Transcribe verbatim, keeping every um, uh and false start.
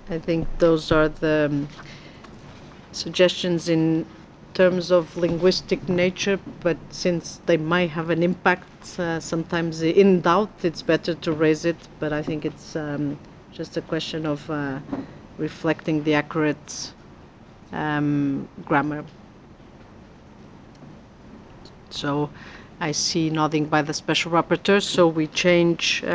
I think those are the um, suggestions in terms of linguistic nature, but since they might have an impact, uh, sometimes in doubt, it's better to raise it. But I think it's um, just a question of uh, reflecting the accurate um, grammar. So I see nodding by the Special Rapporteur, so we change